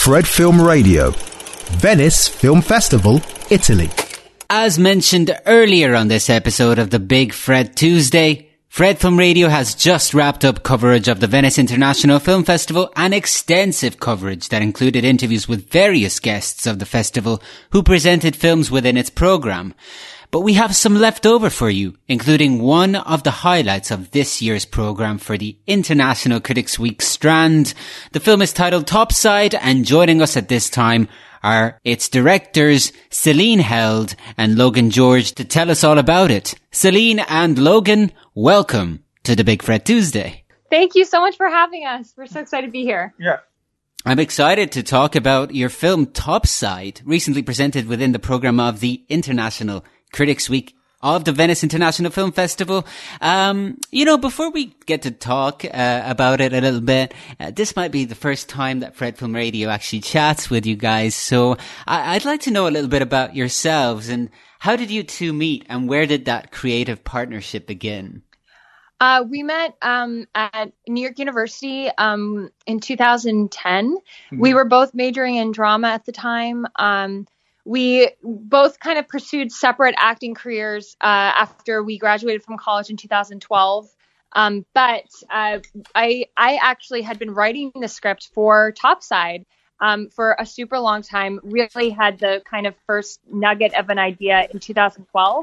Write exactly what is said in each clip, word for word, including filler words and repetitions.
Fred Film Radio, Venice Film Festival, Italy. As mentioned earlier on this episode of the Big Fred Tuesday, Fred Film Radio has just wrapped up coverage of the Venice International Film Festival, an extensive coverage that included interviews with various guests of the festival who presented films within its programme. But we have some left over for you, including one of the highlights of this year's programme for the International Critics Week Strand. The film is titled Topside, and joining us at this time are its directors, Celine Held and Logan George, to tell us all about it. Celine and Logan, welcome to the Big Fred Tuesday. Thank you so much for having us. We're so excited to be here. Yeah. I'm excited to talk about your film Topside, recently presented within the programme of the International Critics Week of the Venice International Film Festival. Um, you know, before we get to talk uh, about it a little bit, uh, this might be the first time that Fred Film Radio actually chats with you guys. So I- I'd like to know a little bit about yourselves and how did you two meet and where did that creative partnership begin? Uh, we met um, at New York University um, in two thousand ten. Mm-hmm. We were both majoring in drama at the time. Um, We both kind of pursued separate acting careers uh, after we graduated from college in two thousand twelve. Um, but uh, I, I actually had been writing the script for Topside um, for a super long time. Really had the kind of first nugget of an idea in two thousand twelve.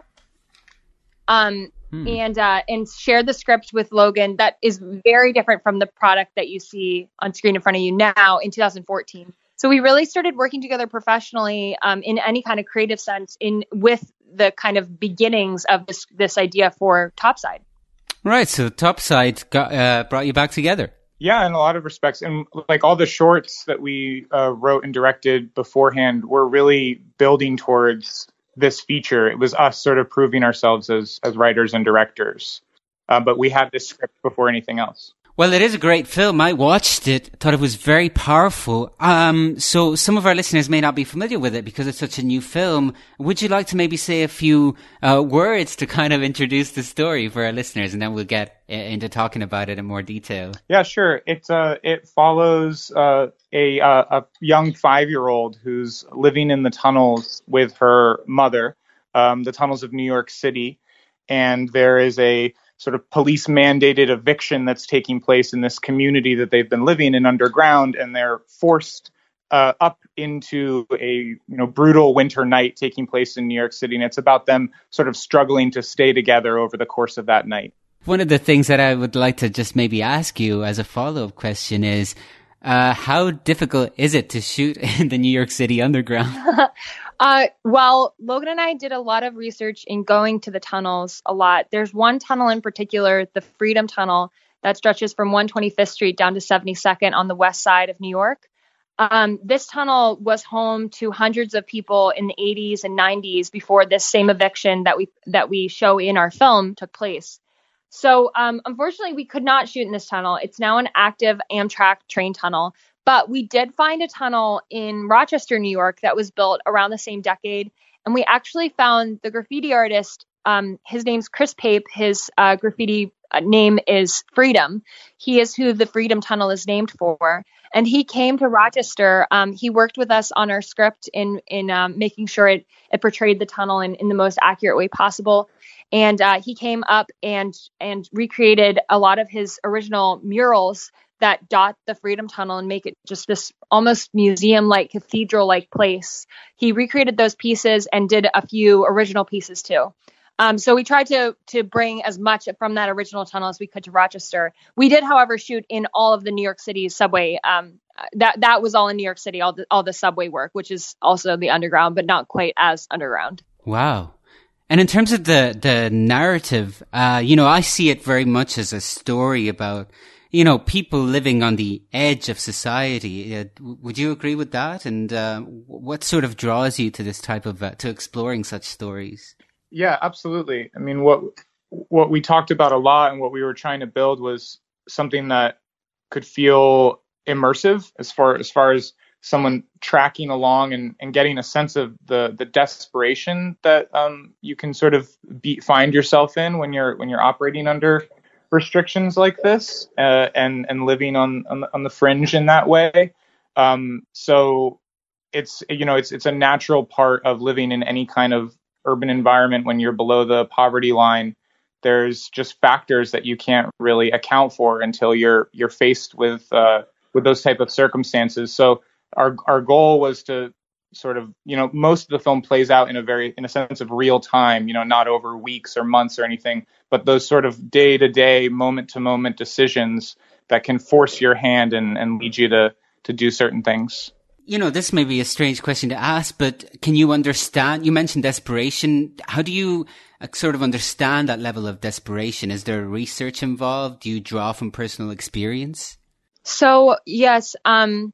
Um, hmm. And uh, and shared the script with Logan that is very different from the product that you see on screen in front of you now in two thousand fourteen. So we really started working together professionally um, in any kind of creative sense in with the kind of beginnings of this this idea for Topside. Right. So Topside got, uh, brought you back together. Yeah, in a lot of respects. And like all the shorts that we uh, wrote and directed beforehand were really building towards this feature. It was us sort of proving ourselves as, as writers and directors. Uh, but we had this script before anything else. Well, it is a great film. I watched it, thought it was very powerful. Um, so some of our listeners may not be familiar with it because it's such a new film. Would you like to maybe say a few uh, words to kind of introduce the story for our listeners, and then we'll get into talking about it in more detail? Yeah, sure. It uh, it follows uh, a uh, a young five-year-old who's living in the tunnels with her mother, um, the tunnels of New York City, and there is a sort of police mandated eviction that's taking place in this community that they've been living in underground, and they're forced uh, up into a you know brutal winter night taking place in New York City, and it's about them sort of struggling to stay together over the course of that night. One of the things that I would like to just maybe ask you as a follow-up question is, uh, how difficult is it to shoot in the New York City underground? Uh, well, Logan and I did a lot of research in going to the tunnels a lot. There's one tunnel in particular, the Freedom Tunnel, that stretches from one twenty-fifth Street down to seventy-second on the west side of New York. Um, this tunnel was home to hundreds of people in the eighties and nineties before this same eviction that we that we show in our film took place. So um, unfortunately, we could not shoot in this tunnel. It's now an active Amtrak train tunnel. But we did find a tunnel in Rochester, New York, that was built around the same decade. And we actually found the graffiti artist. Um, his name's Chris Pape. His uh, graffiti name is Freedom. He is who the Freedom Tunnel is named for. And he came to Rochester. Um, he worked with us on our script in in um, making sure it, it portrayed the tunnel in, in the most accurate way possible. And uh, he came up and and recreated a lot of his original murals that dot the Freedom Tunnel and make it just this almost museum-like, cathedral-like place. He recreated those pieces and did a few original pieces too. Um, so we tried to to bring as much from that original tunnel as we could to Rochester. We did, however, shoot in all of the New York City subway. Um, that that was all in New York City, all the, all the subway work, which is also the underground, but not quite as underground. Wow. And in terms of the, the narrative, uh, you know, I see it very much as a story about, you know, people living on the edge of society. Uh, would you agree with that? And uh, what sort of draws you to this type of, uh, to exploring such stories? Yeah, absolutely. I mean, what what we talked about a lot and what we were trying to build was something that could feel immersive as far as far as someone tracking along and, and getting a sense of the the desperation that um, you can sort of be, find yourself in when you're when you're operating under restrictions like this uh, and and living on on the, on the fringe in that way. Um, so it's, you know, it's, it's a natural part of living in any kind of urban environment. When you're below the poverty line, there's just factors that you can't really account for until you're, you're faced with, uh, with those type of circumstances. So our, our goal was to sort of, you know, most of the film plays out in a very, in a sense of real time, you know, not over weeks or months or anything, but those sort of day to day, moment to moment decisions that can force your hand and, and lead you to, to do certain things. You know, this may be a strange question to ask, but can you understand, you mentioned desperation. How do you uh, sort of understand that level of desperation? Is there research involved? Do you draw from personal experience? So, yes. Um,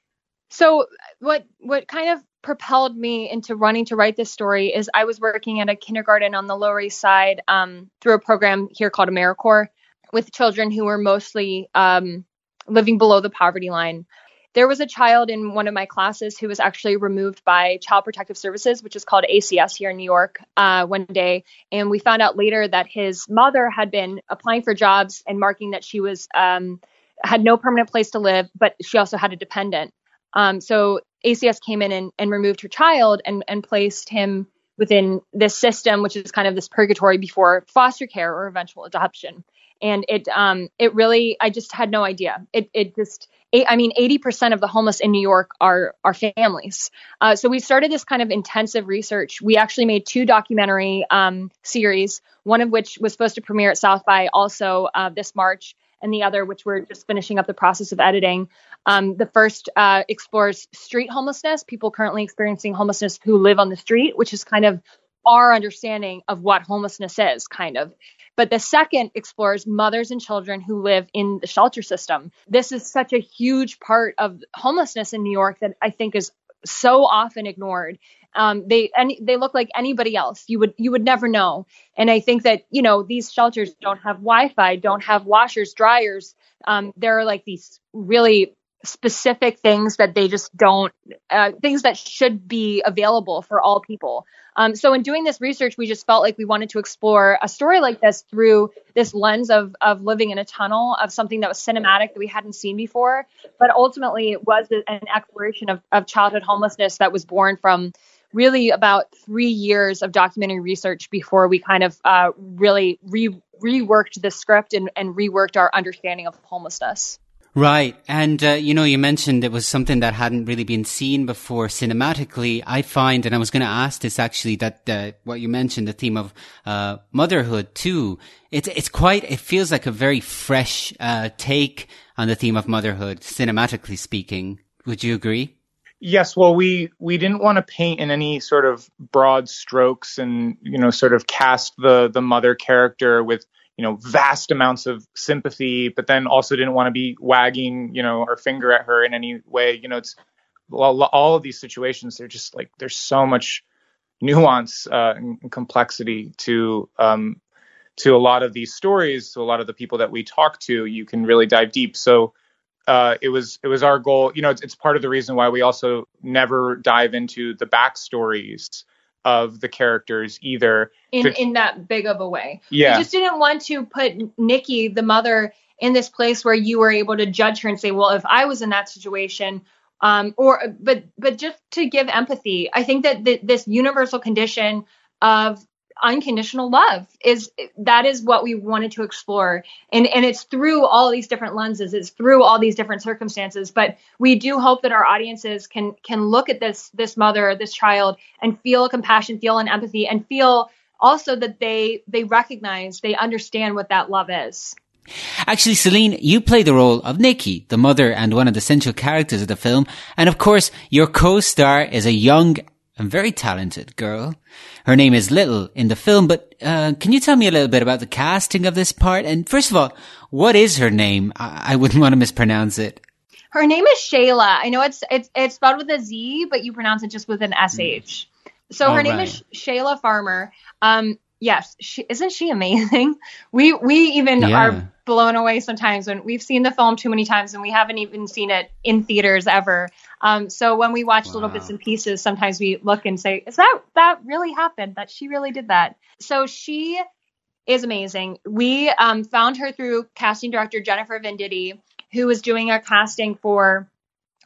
so what, what kind of propelled me into wanting to write this story is I was working at a kindergarten on the Lower East Side um, through a program here called AmeriCorps with children who were mostly um, living below the poverty line. There was a child in one of my classes who was actually removed by Child Protective Services, which is called A C S here in New York, uh, one day. And we found out later that his mother had been applying for jobs and marking that she was um, had no permanent place to live, but she also had a dependent. Um, so A C S came in and, and removed her child and, and placed him within this system, which is kind of this purgatory before foster care or eventual adoption. And it, um, it really, I just had no idea. It, it just, I mean, eighty percent of the homeless in New York are, are families. Uh, so we started this kind of intensive research. We actually made two documentary, um, series, one of which was supposed to premiere at South by also, uh, this March, and the other, which we're just finishing up the process of editing. Um, the first, uh, explores street homelessness, people currently experiencing homelessness who live on the street, which is kind of our understanding of what homelessness is, kind of. But the second explores mothers and children who live in the shelter system. This is such a huge part of homelessness in New York that I think is so often ignored. Um, they any, they look like anybody else. You would you would never know. And I think that, you know, these shelters don't have Wi-Fi, don't have washers, dryers. Um, there are like these really specific things that they just don't, uh, things that should be available for all people. Um, so in doing this research, we just felt like we wanted to explore a story like this through this lens of of living in a tunnel, of something that was cinematic that we hadn't seen before. But ultimately, it was an exploration of, of childhood homelessness that was born from really about three years of documentary research before we kind of uh, really re- reworked the script and, and reworked our understanding of homelessness. Right. And, uh, you know, you mentioned it was something that hadn't really been seen before cinematically. I find, and I was going to ask this actually, that uh, what you mentioned, the theme of uh, motherhood too, it's, it's quite, it feels like a very fresh uh, take on the theme of motherhood, cinematically speaking. Would you agree? Yes. Well, we, we didn't want to paint in any sort of broad strokes and, you know, sort of cast the, the mother character with, you know, vast amounts of sympathy, but then also didn't want to be wagging, you know, our finger at her in any way. You know, it's all, all of these situations. They're just like, there's so much nuance uh, and complexity to, um, to a lot of these stories, to a lot of the people that we talk to. You can really dive deep. So uh, it was, it was our goal. You know, it's, it's part of the reason why we also never dive into the backstories of the characters either. In in that big of a way. Yeah. We just didn't want to put Nikki, the mother, in this place where you were able to judge her and say, well, if I was in that situation, um, or, but, but just to give empathy. I think that th- this universal condition of unconditional love is, that is what we wanted to explore. And, and it's through all these different lenses, it's through all these different circumstances, but we do hope that our audiences can, can look at this, this mother, this child, and feel compassion, feel an empathy, and feel also that they, they recognize, they understand what that love is. Actually, Celine, you play the role of Nikki, the mother and one of the central characters of the film. And of course, your co-star is a young and very talented girl. Her name is Little in the film, but uh, can you tell me a little bit about the casting of this part? And first of all, what is her name? I, I wouldn't want to mispronounce it. Her name is Shayla. I know it's it's it's spelled with a Z, but you pronounce it just with an S H. So All her name right. is Shayla Farmer. Um, yes, she, isn't she amazing? We we even Yeah. are blown away sometimes when we've seen the film too many times and we haven't even seen it in theaters ever. Um, so when we watch Wow. little bits and pieces, sometimes we look and say, "Is that that really happened? That she really did that?" So she is amazing. We um, found her through casting director Jennifer Venditti, who was doing a casting for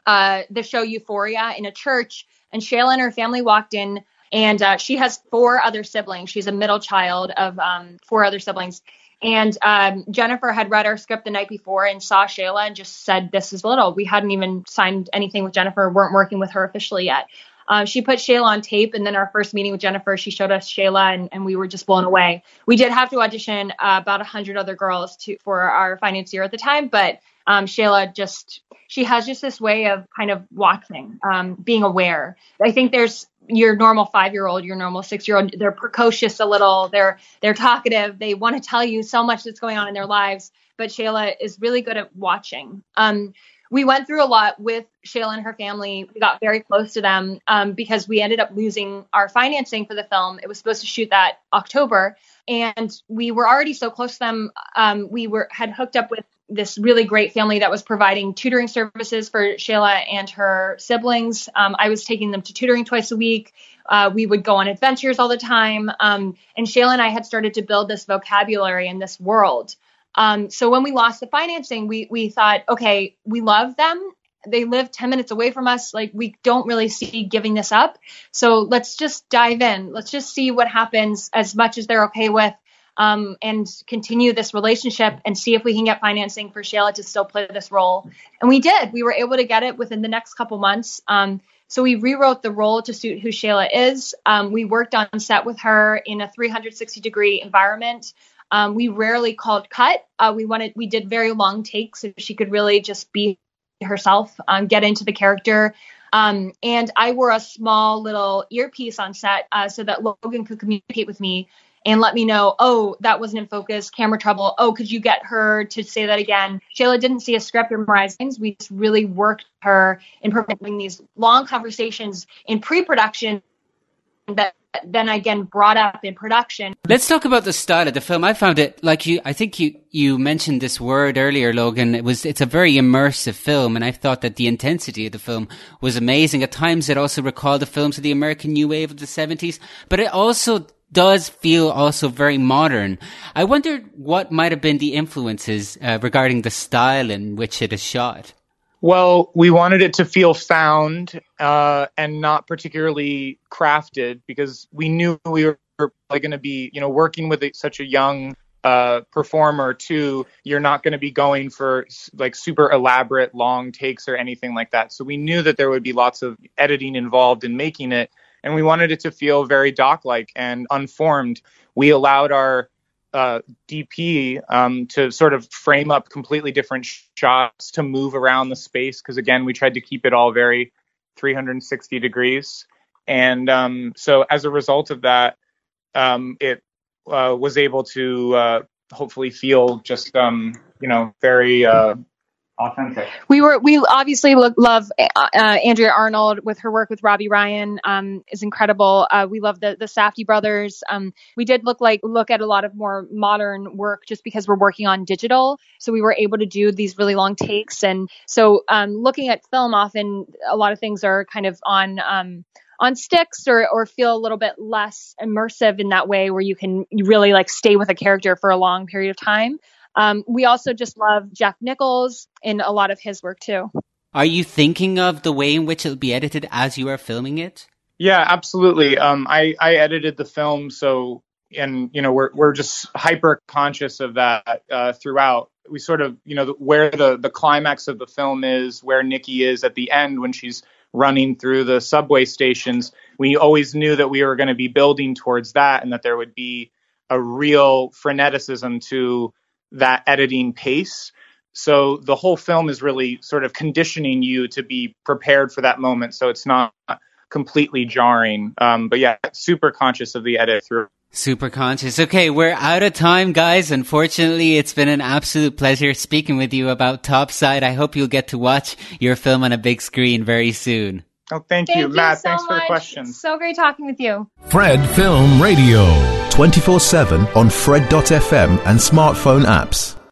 uh, the show Euphoria in a church, and Shayla and her family walked in, and uh, she has four other siblings. She's a middle child of um, four other siblings. And um, Jennifer had read our script the night before and saw Shayla and just said, this is little. We hadn't even signed anything with Jennifer, weren't working with her officially yet. Uh, she put Shayla on tape, and then our first meeting with Jennifer, she showed us Shayla, and, and we were just blown away. We did have to audition uh, about one hundred other girls to, for our financier at the time, but um, Shayla just, she has just this way of kind of watching, um, being aware. I think there's your normal five-year-old, your normal six-year-old, they're precocious a little, they're they're talkative, they want to tell you so much that's going on in their lives, but Shayla is really good at watching. Um, we went through a lot with Shayla and her family. We got very close to them um, because we ended up losing our financing for the film. It was supposed to shoot that October, and we were already so close to them. Um, we were had hooked up with this really great family that was providing tutoring services for Shayla and her siblings. Um, I was taking them to tutoring twice a week. Uh, we would go on adventures all the time. Um, and Shayla and I had started to build this vocabulary in this world. Um, so when we lost the financing, we we thought, okay, we love them. They live ten minutes away from us. Like, we don't really see giving this up. So let's just dive in. Let's just see what happens as much as they're okay with. Um, and continue this relationship and see if we can get financing for Shayla to still play this role. And we did. We were able to get it within the next couple months. Um, so we rewrote the role to suit who Shayla is. Um, we worked on set with her in a three hundred sixty degree environment. Um, we rarely called cut. Uh, we wanted, we did very long takes so she could really just be herself, um, get into the character. Um, and I wore a small little earpiece on set uh, so that Logan could communicate with me and let me know, oh, that wasn't in focus, camera trouble. Oh, could you get her to say that again? Shayla didn't see a script or memorize things. We just really worked her in preparing these long conversations in pre-production that then again brought up in production. Let's talk about the style of the film. I found it, like you, I think you, you mentioned this word earlier, Logan. It was, it's a very immersive film, and I thought that the intensity of the film was amazing. At times it also recalled the films of the American New Wave of the seventies, but it also does feel also very modern. I wondered what might have been the influences uh, regarding the style in which it is shot. Well, we wanted it to feel found uh, and not particularly crafted, because we knew we were probably going to be, you know, working with such a young uh, performer too. You're not going to be going for like super elaborate long takes or anything like that. So we knew that there would be lots of editing involved in making it. And we wanted it to feel very doc-like and unformed. We allowed our uh, D P um, to sort of frame up completely different sh- shots to move around the space. Because, again, we tried to keep it all very three hundred sixty degrees. And um, so as a result of that, um, it uh, was able to uh, hopefully feel just, um, you know, very... Uh, authentic. We were, we obviously look, love uh, Andrea Arnold with her work with Robbie Ryan um, is incredible. Uh, we love the the Safdie brothers. Um, we did look like look at a lot of more modern work just because we're working on digital. So we were able to do these really long takes. And so um, looking at film, often a lot of things are kind of on um, on sticks or or feel a little bit less immersive in that way, where you can really like stay with a character for a long period of time. Um, we also just love Jeff Nichols in a lot of his work too. Are you thinking of the way in which it'll be edited as you are filming it? Yeah, absolutely. Um, I, I edited the film, so, and, you know, we're we're just hyper conscious of that uh, throughout. We sort of, you know, where the, the climax of the film is, where Nikki is at the end when she's running through the subway stations. We always knew that we were going to be building towards that, and that there would be a real freneticism to that editing pace. So the whole film is really sort of conditioning you to be prepared for that moment, so it's not completely jarring. Um, but yeah, super conscious of the edit through. Super conscious. Okay, we're out of time, guys. Unfortunately, it's been an absolute pleasure speaking with you about Topside. I hope you'll get to watch your film on a big screen very soon. Oh, thank, thank you, you, Matt. so Thanks much. for the question. It's so great talking with you. Fred Film Radio. twenty-four seven on Fred dot f m and smartphone apps.